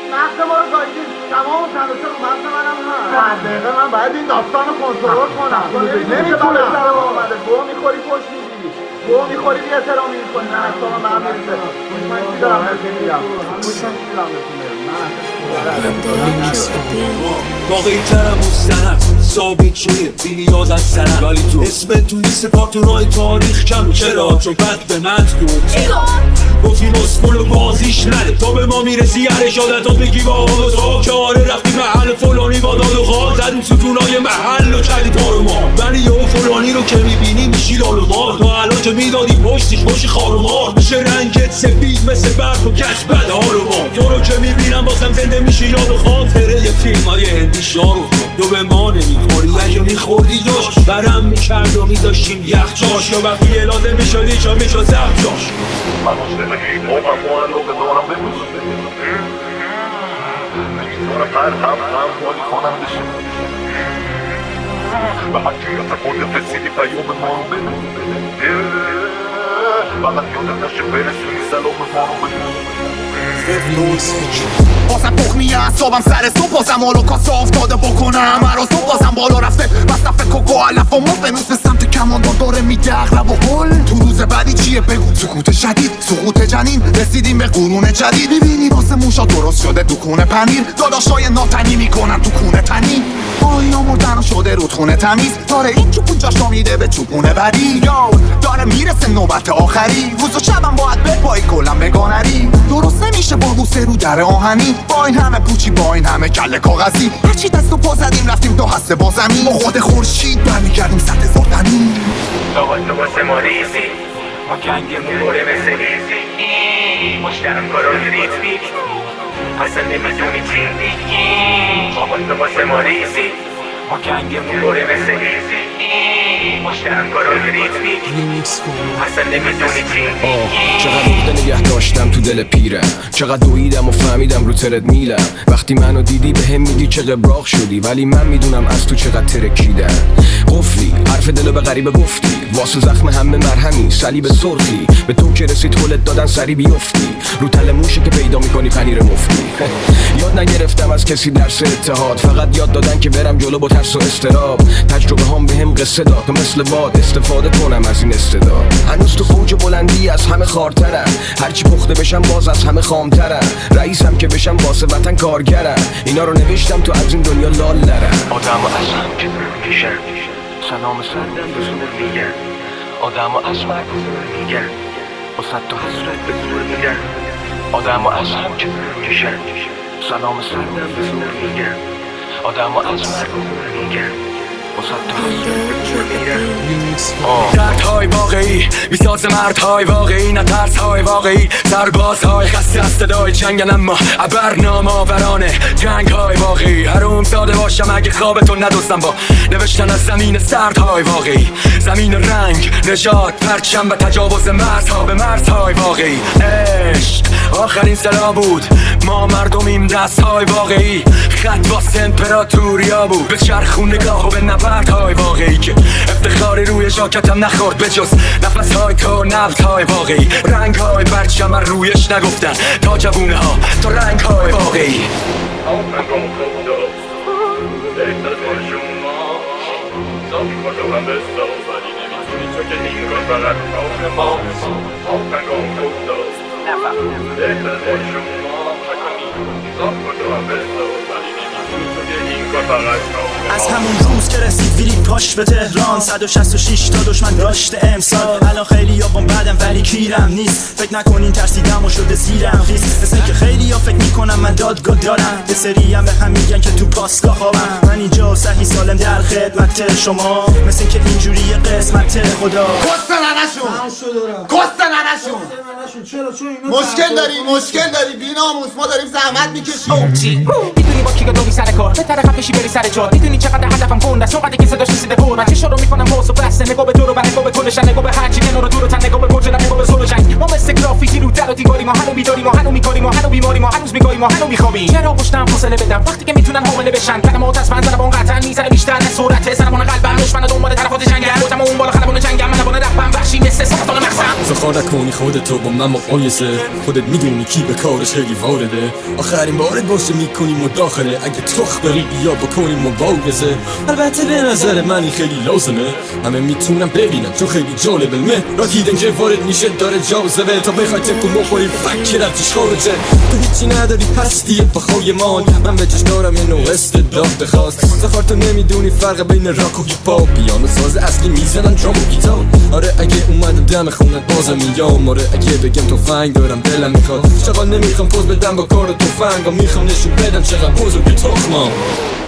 مغز ما رو گایدین، تمام تلاشه رو مغز منم هست. دقیقه من باید این داستان رو کنترل کنم. نمیتونه سر ما آمده، گوه میخوری پشت میگیری، گوه میخوری بی احترامی میکنی، نه اصلا من میرسه. من چی دارم بهتون میگم؟ واقعی ترم و سنم ثابت شده بیاد از سنم، ولی تو اسم تو لیست کارتونای تاریخ کم. چرا؟ چون بد به من گفتی نسکل و بازیش نده، تا به ما میرسی هر اشادت ها بگی با حال و تا که آره رفتی محل فلانی با داد و خواه، زدیم ستونای محل و کردی تارو ما. ولی یه فلانی رو که میبینی میشی لال و مار، تا الان که میدادی پشتش باشی خار و مار. میشه رنگت سفید مثل برف و کش بد حال و مار. تو رو که میبینم بازم زنده میشی یاد و خاطره یه فیلم های هندی شارو. تو به ما نمیخوری اگه میخوردی جاش برم میکرد و میداشتیم یخچاش، یا وقتی الاده میشدی چا میشد زفت جاش. من مشکل هیپوپم معلومه دارم ببوزم نمیتونم پرهم ولی خانم بشه و حتی یا سپرده رسیدی پیام ما رو بده، فقط یادم نشه برسونی سلام ما رو بده. بازم تخمیه اصابم سر صبح، بازم هولوکاست افتاده بکنم مراسم، بازم بالا رفته مصرف کوکو علف و مفت مثل سمت کماندار داره میده اغلب و قل. تو روز بعدی چیه بگو؟ سکوت شدید، سقوط جنین، رسیدیم به قرون جدید. میبینی واسه موشا درست شده دکونه پنیر، داداشای ناتنی میکنن تو کونه تنی. آیا مردن شده رودخونه تمیز، داره این چوب اونجاشو میده به چوبونه بدی. یو داره میرسه نوبت آخری، روز و شبم باید بپایی کلم بگانری. درست نمیشه با بوسه رو در آهنی، با این همه پوچی با این همه کله کاغذی. هرچی دست و پا زدیم رفتیم تا هسته با زمین، با خود خورشید برمیگردیم سطح زردنی. تو واسه ما ریزی، ما گنگمون بره مثل ریزی، مشترم کارای ریتمیک اصلا نمیدونی چی میگی. تو واسه ما ریزی، ما گنگمون بره مثل ریزی، مشترم کارای ریتمیک اصلا نمیدونی چی میگی. چقدر نقطه نگه داشتم تو دل پیرم، چقدر دویدم و فهمیدم رو ترد میلم. وقتی منو دیدی به هم میگی چه قبراق شدی، ولی من میدونم از تو چقدر ترکیدم. قفلی حرف دلو به غریبه گفتی، واسه زخم همه مرهمی صلیب سرخی. به تو که رسید هولت دادن سری بیفتی، رو تل موشه که پیدا میکنی پنیر مفتی. یاد نگرفتم از کسی درس اتحاد، فقط یاد دادن که برم جلو با ترس و استراب. تجربه هم بهم قصه داد تا مثل باد استفاده کنم از این استعداد. هنوز تو فوج بلندی از همه خارترم، هرچی پخته بشم باز از همه خامترم. رئیسم که بشم واسه وطن کارگرم، اینا رو نوشتم تو از این دنیا لال نرم. آدم و از هم که میکشن، سلام سردم به زور میگن. آدم و از مرگ میگن، با صد تا حسرت به زور میگن. آدم و از هم که میکشن، سلام سردم به زور میگن. آدم و از مرگ میگن، دردهای واقعی میساز مردهای واقعی، نه ترسهای واقعی. سربازهای خسته از صدای جنگن اما برنامه آورانه جنگهای واقعی. حروم ساده باشم اگه خوابتون ندوستم با نوشتن از زمین سردهای واقعی. زمین رنگ، نژاد، پرچم و تجاوز مرزها به مرزهای واقعی. عشق آخرین سلا بود، ما مردمیم دستهای واقعی. خط واسه امپراتوریا بود، به چرخون نگاه و به نبردهای واقعی که افتخاری روی ژاکتم نخورد به جز نفسهای تو نبضهای واقعی. رنگهای پرچم رویش نگفتن تا جوونه ها تا رنگهای واقعی. از همون روز که رسید ویلی پاش به تهران، 166 تا دشمن داشته امسال. الان خیلی ها بام بعدم ولی کیرم نیست، فکر نکنین ترسیدم و شده زیرم خیز. مثل که خیلی ها فکر میکنم من دادگاه دارم، به سری هم به هم میگن که تو پاسگاه خوابم. من اینجا صحیح سالم در خدمت شما، مثل که اینجوری قسمت خدا. کست ننشون مشکل داری بی‌ناموس، ما داریم زحمت میکشیم. میدونی با کی گدایی سر کار، بهتره خفشی بری سر جا. میدونی چقدر هدفم کنده، چقدر که صداش رسیده پر. من چه شروع میکنم باز و بسته، نگاه به دور و بر، نگاه به کلشن، نگاه به هرچی کنار و دور و تن، نگاه به برج، نگاه به زور و جنگ. ما مثل گرافیتی رو در و دیواری، ما هنو بیداری، ما هنو میکاری، ما هنو بیماری، ما هنوز میگایی، ما هنو میخوابیم. چرا پشتم فاصله بدم وقتی که میتونن حامله بشن؟ کلمات از بنزن با قطعا میذاره بیشتر از سرعت. سرمون قلبم دشمن دنبال طرفات جنگم، بودم اون بالا خلبون جنگم، من بونه رفتم وحشی مثل سرطان مغزم. افتخار نکنی خودتو با من مقایسه خودت میدونی کی به کارش خیلی وارده آخرین بارت باشه میکنی مداخله اگه تخ داری بیا بکنی مبارزه البته به نظر من این خیلی لازمه همه میتونم ببینم چون خیلی جالبه را دیدن که وارد میشه داره جاذبه تا بخوای تکون بخوری فکر رفتیش خارجه تو هیچی نداری هستی بخوای مان من به چش دارم یه نوع استعداد بخواست زخار تو نمیدونی فرق بین راک و هیپ هاپ پیانو ساز اصلی میزنن درام و گیتار آره اگه اومدم دم خونت بازم میام آره اگه بگم تفنگ دارم دلم میخواد چقدر نمیخوام پوز بدم با کار تفنگا میخوام نشون بدم چقدر بزرگ تخمام